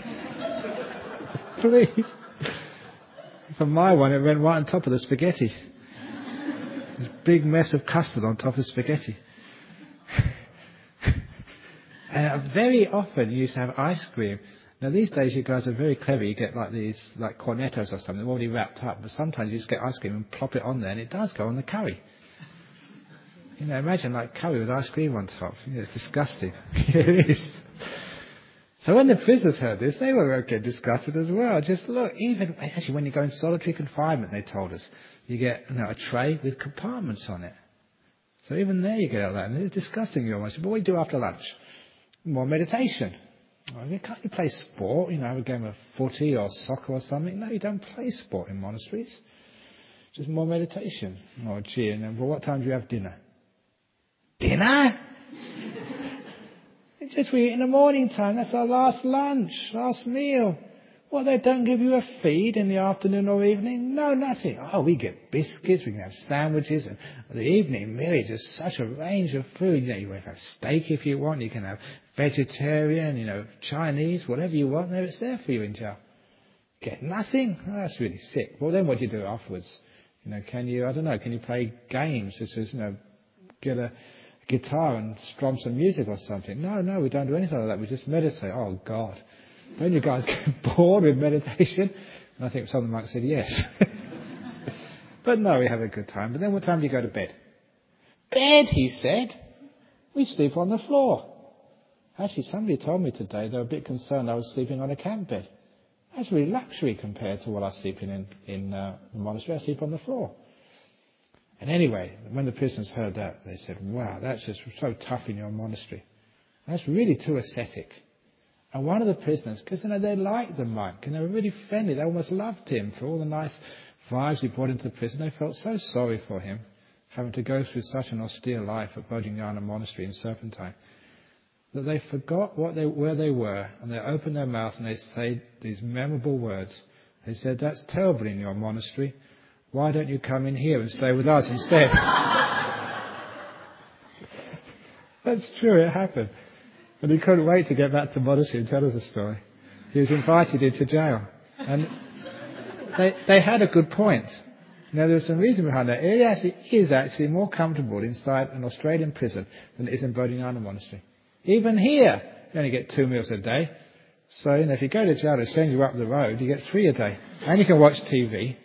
Please. For my one, it went right on top of the spaghetti. This big mess of custard on top of spaghetti. And very often you used to have ice cream. Now these days you guys are very clever. You get like these like cornettos or something already wrapped up. But sometimes you just get ice cream and plop it on there and it does go on the curry. You know, imagine like curry with ice cream on top. You know, it's disgusting. It is. So when the prisoners heard this, they were okay, disgusted as well. Just look, even actually when you go in solitary confinement, they told us, you get you know, a tray with compartments on it. So even there you get all that. And it's disgusting, you almost. But what do you do after lunch? More meditation. Well, you can't you play sport, you know, have a game of footy or soccer or something. No, you don't play sport in monasteries. Just more meditation. Oh, gee, and then, well, what time do you have dinner? Dinner? Just we eat in the morning time. That's our last lunch, last meal. Well, they don't give you a feed in the afternoon or evening? No, nothing. Oh, we get biscuits, we can have sandwiches, and the evening meal is just such a range of food. You know, you can have steak if you want, you can have vegetarian, you know, Chinese, whatever you want. There, it's there for you in jail. Get nothing? Oh, that's really sick. Well, then what do you do afterwards? You know, can you, I don't know, can you play games? Just as, you know, get a guitar and strum some music or something? No, no, we don't do anything like that. We just meditate. Oh, God. Don't you guys get bored with meditation? And I think some of the monks said yes. But no, we have a good time. But then what time do you go to bed? Bed, he said. We sleep on the floor. Actually, somebody told me today they were a bit concerned I was sleeping on a camp bed. That's really luxury compared to what I was sleeping in, in uh, the monastery. I sleep on the floor. And anyway, when the prisoners heard that, they said, wow, that's just so tough in your monastery. That's really too ascetic. And one of the prisoners, because you know, they liked the monk and they were really friendly, they almost loved him for all the nice vibes he brought into the prison. They felt so sorry for him, having to go through such an austere life at Bodhinyana Monastery in Serpentine, that they forgot what they, where they were, and they opened their mouth and they said these memorable words. They said, that's terrible in your monastery. Why don't you come in here and stay with us instead? That's true, it happened. And he couldn't wait to get back to the monastery and tell us a story. He was invited into jail. And they they had a good point. Now, there was some reason behind that. It actually is actually more comfortable inside an Australian prison than it is in Bodhinyana Monastery. Even here, you only get two meals a day. So, you know, if you go to jail, they send you up the road, you get three a day. And you can watch T V.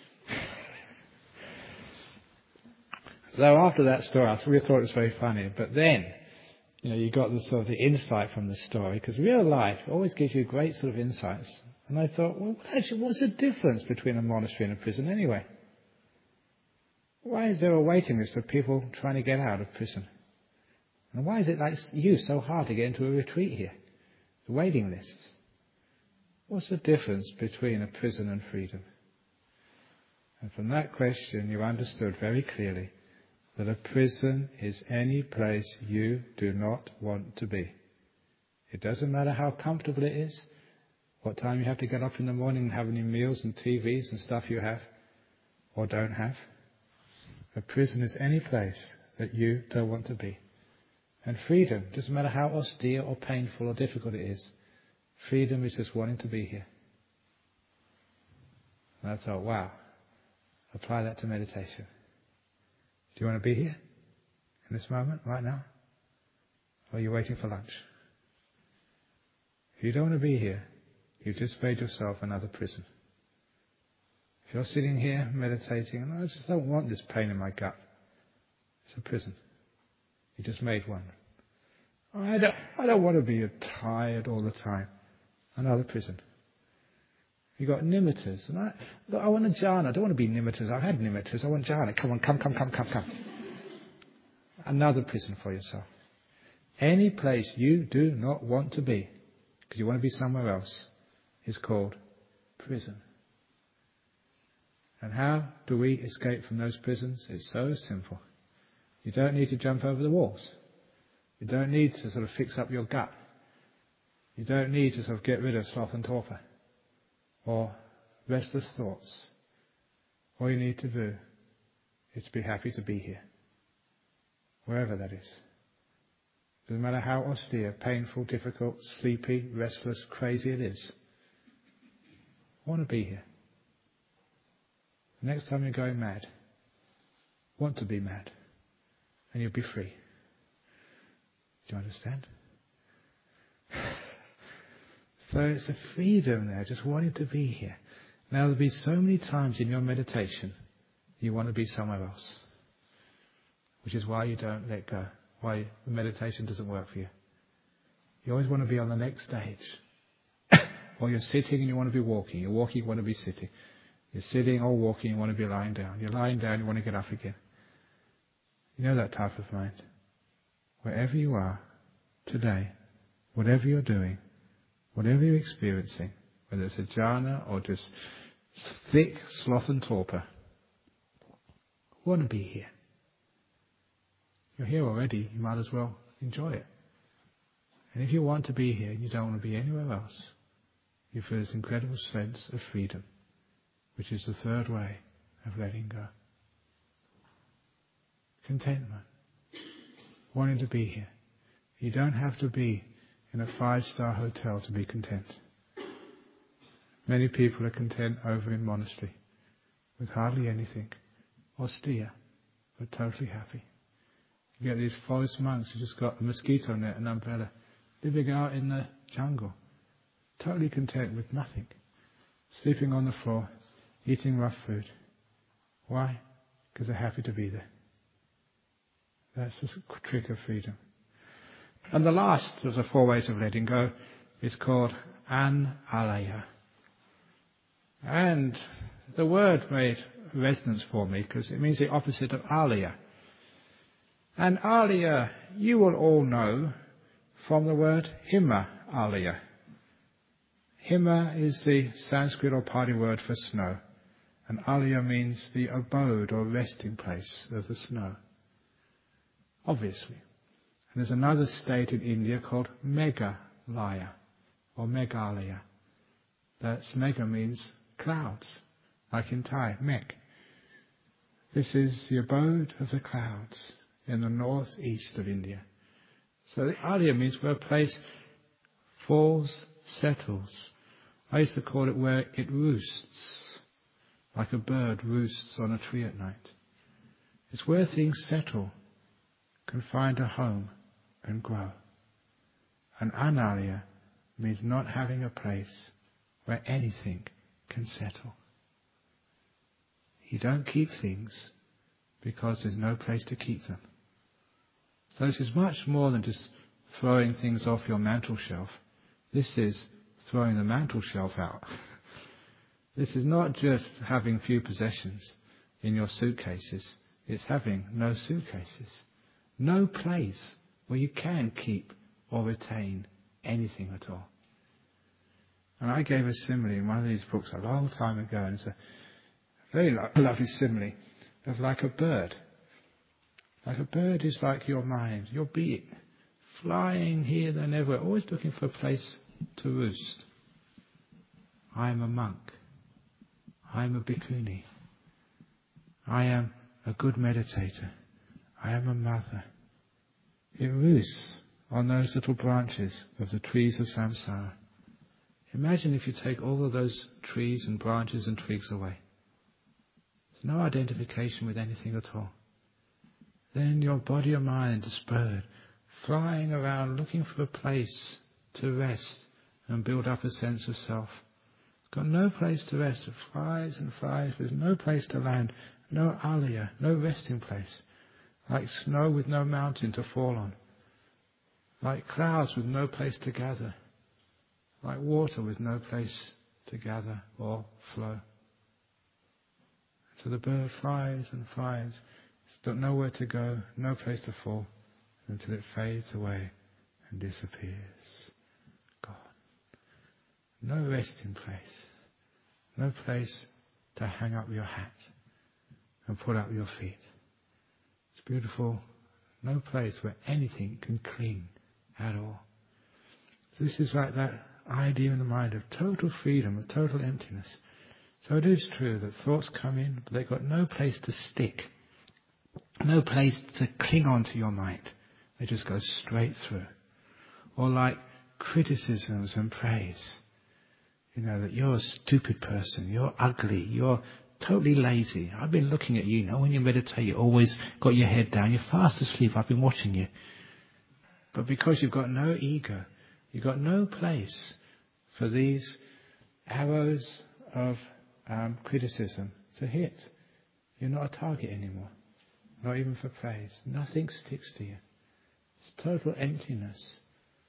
So after that story, I we thought it was very funny. But then, you know, you got the sort of the insight from the story, because real life always gives you great sort of insights. And I thought, well, actually, what's the difference between a monastery and a prison anyway? Why is there a waiting list for people trying to get out of prison? And why is it like you so hard to get into a retreat here? The waiting lists. What's the difference between a prison and freedom? And from that question, you understood very clearly that a prison is any place you do not want to be. It doesn't matter how comfortable it is, what time you have to get up in the morning and have any meals and T Vs and stuff you have or don't have. A prison is any place that you don't want to be. And freedom, doesn't matter how austere or painful or difficult it is, freedom is just wanting to be here. And I thought, wow, apply that to meditation. Do you want to be here in this moment, right now? Or are you waiting for lunch? If you don't want to be here, you've just made yourself another prison. If you're sitting here meditating, and I just don't want this pain in my gut, it's a prison. You just made one. I don't, I don't want to be tired all the time. Another prison. You got nimittas, and I, I want a jhana. I don't want to be nimittas. I've had nimittas. I want jhana. Come on, come, come, come, come, come. Another prison for yourself. Any place you do not want to be, because you want to be somewhere else, is called prison. And how do we escape from those prisons? It's so simple. You don't need to jump over the walls. You don't need to sort of fix up your gut. You don't need to sort of get rid of sloth and torpor or restless thoughts. All you need to do is to be happy to be here, wherever that is. Doesn't matter how austere, painful, difficult, sleepy, restless, crazy it is. I want to be here. The next time you're going mad, want to be mad, and you'll be free. Do you understand? So it's a freedom there, just wanting to be here. Now there'll be so many times in your meditation you want to be somewhere else, which is why you don't let go, why the meditation doesn't work for you. You always want to be on the next stage. Or you're sitting and you want to be walking. You're walking, you want to be sitting. You're sitting or walking, you want to be lying down. You're lying down, you want to get up again. You know that type of mind. Wherever you are today, whatever you're doing, whatever you're experiencing, whether it's a jhana or just thick sloth and torpor, you want to be here. You're here already, you might as well enjoy it. And if you want to be here and you don't want to be anywhere else, you feel this incredible sense of freedom, which is the third way of letting go. Contentment. Wanting to be here. You don't have to be in a five-star hotel to be content. Many people are content over in monastery with hardly anything, austere, but totally happy. You get these forest monks who just got a mosquito net and umbrella, living out in the jungle, totally content with nothing, sleeping on the floor, eating rough food. Why? Because they're happy to be there. That's the trick of freedom. And the last of the four ways of letting go is called analaya. And the word made resonance for me because it means the opposite of alaya. And alaya, you will all know from the word hima alaya. Hima is the Sanskrit or Pali word for snow. And alaya means the abode or resting place of the snow. Obviously. And there's another state in India called Meghalaya or Meghalaya. That's Mega means clouds, like in Thai, Meg. This is the abode of the clouds in the northeast of India. So the alaya means where a place falls, settles. I used to call it where it roosts, like a bird roosts on a tree at night. It's where things settle, can find a home and grow. And analaya means not having a place where anything can settle. You don't keep things because there's no place to keep them. So this is much more than just throwing things off your mantel shelf. This is throwing the mantel shelf out. This is not just having few possessions in your suitcases. It's having no suitcases. No place where you can keep or retain anything at all. And I gave a simile in one of these books a long time ago, and it's a very lo- lovely simile of like a bird. Like a bird is like your mind, your being, flying here, there, and everywhere, always looking for a place to roost. I am a monk. I am a bhikkhuni. I am a good meditator. I am a mother. It roosts on those little branches of the trees of samsara. Imagine if you take all of those trees and branches and twigs away. There's no identification with anything at all. Then your body or mind is bird, flying around looking for a place to rest and build up a sense of self. It's got no place to rest. It flies and flies. There's no place to land. No alaya, no resting place. Like snow with no mountain to fall on. Like clouds with no place to gather. Like water with no place to gather or flow. So the bird flies and flies. It's got nowhere to go, no place to fall, until it fades away and disappears. Gone. No resting place. No place to hang up your hat and put up your feet. It's beautiful. No place where anything can cling at all. So this is like that idea in the mind of total freedom, of total emptiness. So it is true that thoughts come in, but they've got no place to stick. No place to cling on to your mind. They just go straight through. Or like criticisms and praise. You know, that you're a stupid person, you're ugly, you're totally lazy. I've been looking at you, you know, when you meditate, you always got your head down, you're fast asleep, I've been watching you. But because you've got no ego, you've got no place for these arrows of um, criticism to hit. You're not a target anymore. Not even for praise. Nothing sticks to you. It's total emptiness.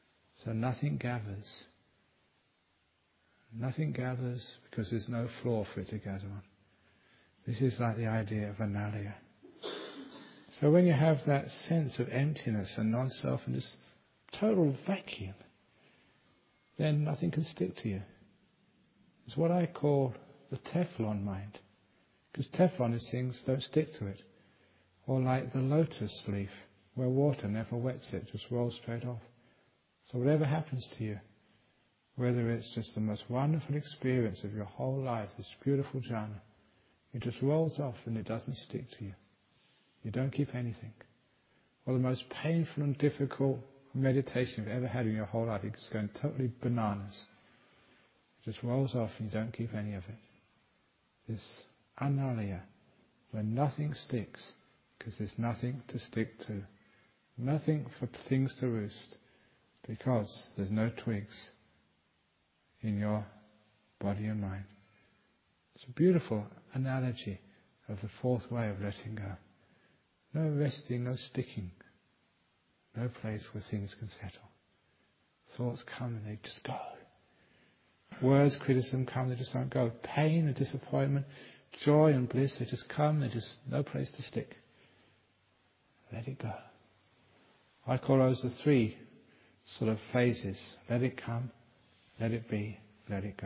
So nothing gathers. Nothing gathers because there's no floor for it to gather on. This is like the idea of analia. So when you have that sense of emptiness and non-self and this total vacuum, then nothing can stick to you. It's what I call the Teflon mind. Because Teflon is things don't stick to it. Or like the lotus leaf, where water never wets it, just rolls straight off. So whatever happens to you, whether it's just the most wonderful experience of your whole life, this beautiful jhana, it just rolls off and it doesn't stick to you. You don't keep anything. Or the most painful and difficult meditation you've ever had in your whole life, it's going totally bananas. It just rolls off and you don't keep any of it. This analia, where nothing sticks, because there's nothing to stick to. Nothing for things to roost, because there's no twigs in your body and mind. It's a beautiful analogy of the fourth way of letting go. No resting, no sticking. No place where things can settle. Thoughts come and they just go. Words, criticism come, they just don't go. Pain and disappointment, joy and bliss, they just come, they just no place to stick. Let it go. I call those the three sort of phases. Let it come, let it be, let it go.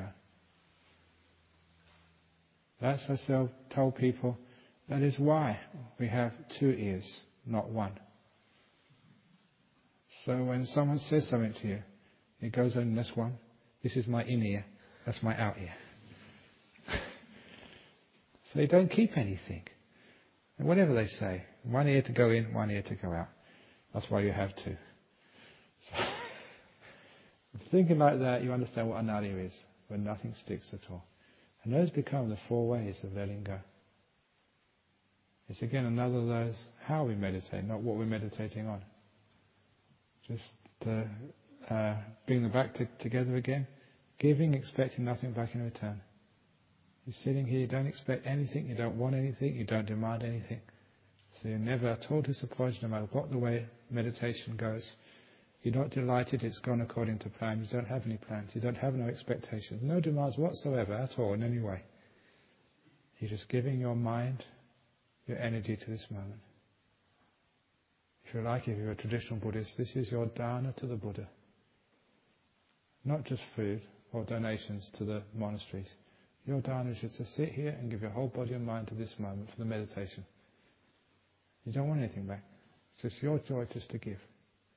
That's, as I told people, that is why we have two ears, not one. So when someone says something to you, it goes on, that's one. This is my in ear, that's my out ear. So you don't keep anything. And whatever they say, one ear to go in, one ear to go out. That's why you have two. So, thinking like that, you understand what analia is, when nothing sticks at all. And those become the four ways of letting go. It's again another of those how we meditate, not what we're meditating on. Just to uh, bring them back to, together again. Giving, expecting nothing back in return. You're sitting here, you don't expect anything, you don't want anything, you don't demand anything. So you're never at all disappointed no matter what the way meditation goes. You're not delighted it's gone according to plan. You don't have any plans. You don't have no expectations. No demands whatsoever at all in any way. You're just giving your mind, your energy to this moment. If you like, if you're a traditional Buddhist, this is your dana to the Buddha. Not just food or donations to the monasteries. Your dana is just to sit here and give your whole body and mind to this moment for the meditation. You don't want anything back. It's just your joy just to give.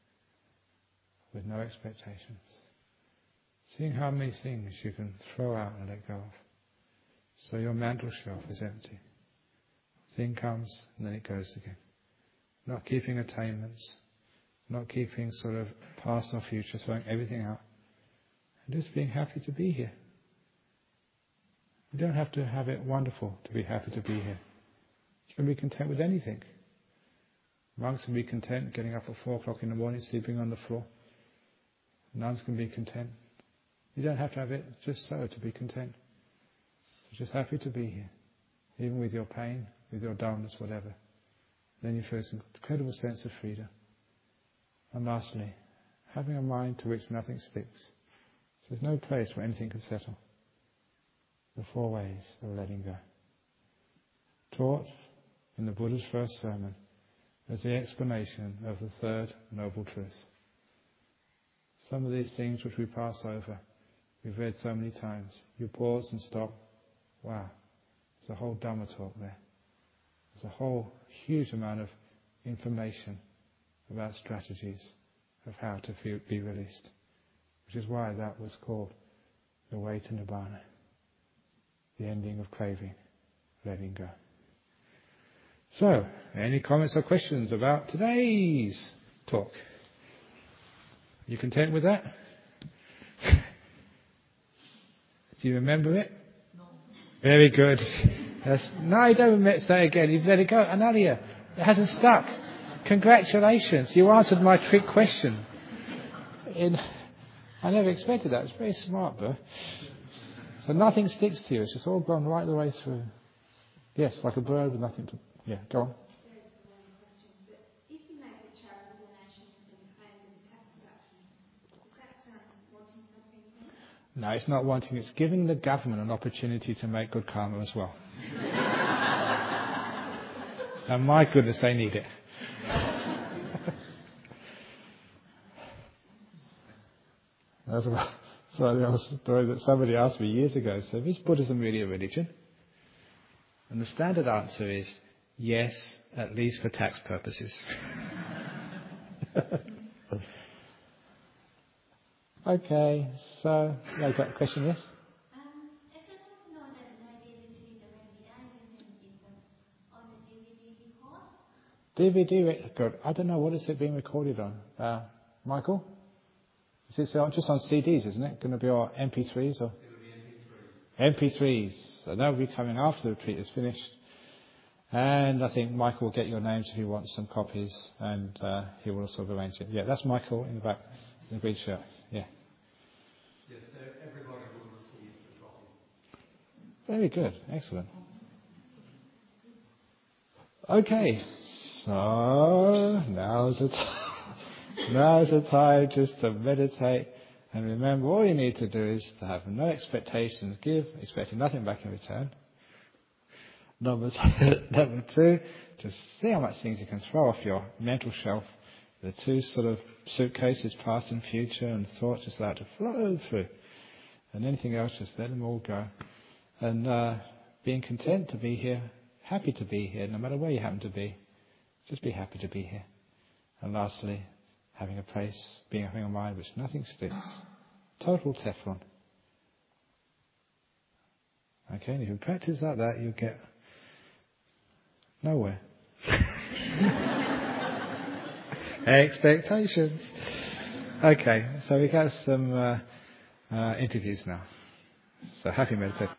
With no expectations. Seeing how many things you can throw out and let go of. So your mantle shelf is empty. Thing comes and then it goes again. Not keeping attainments. Not keeping sort of past or future, throwing everything out. And just being happy to be here. You don't have to have it wonderful to be happy to be here. You can be content with anything. Monks can be content getting up at four o'clock in the morning, sleeping on the floor. Nuns can be content. You don't have to have it just so to be content. You're just happy to be here. Even with your pain, with your dullness, whatever. Then you feel this incredible sense of freedom. And lastly, having a mind to which nothing sticks. So there's no place where anything can settle. The four ways of letting go. Taught in the Buddha's first sermon as the explanation of the third noble truth. Some of these things which we pass over, we've read so many times. You pause and stop. Wow, there's a whole Dhamma talk there. There's a whole huge amount of information about strategies of how to feel, be released. Which is why that was called the way to Nibbana. The ending of craving, letting go. So, any comments or questions about today's talk? You content with that? Do you remember it? No. Very good. Yes. No, you don't remember. Say again. You've let it go. Analia, it hasn't stuck. Congratulations. You answered my trick question. In, I never expected that. It's very smart, bro. So nothing sticks to you. It's just all gone right the way through. Yes, like a bird with nothing to... Yeah, go on. No, it's not wanting, it's giving the government an opportunity to make good karma as well. And my goodness, they need it. That's a story that somebody asked me years ago. So is Buddhism really a religion? And the standard answer is yes, at least for tax purposes. Okay, so yeah, you got a question, yes? Um, if I don't know that my D V D, the Maybe I on the D V D record? D V D record. I don't know, what is it being recorded on? Uh, Michael? Is it just on C Ds, isn't it? Going to be on M P threes or? M P threes. So that will be coming after the retreat is finished. And I think Michael will get your names if he wants some copies, and uh, he will also arrange it. Yeah, that's Michael in the back, in the green shirt. Yeah. Yes, so everybody will receive a copy. Very good. Excellent. Okay. So now's the time. Now's the time just to meditate and remember all you need to do is to have no expectations, give, expecting nothing back in return. Number two, number two, just see how much things you can throw off your mental shelf. The two sort of suitcases, past and future, and thoughts just allow it to flow through. And anything else, just let them all go. And uh, being content to be here, happy to be here, no matter where you happen to be. Just be happy to be here. And lastly, having a place, being having a mind which nothing sticks. Total Teflon. Okay, and if you practice like that, you'll get nowhere. Expectations. Okay, so we got some uh, uh, interviews now. So happy meditation.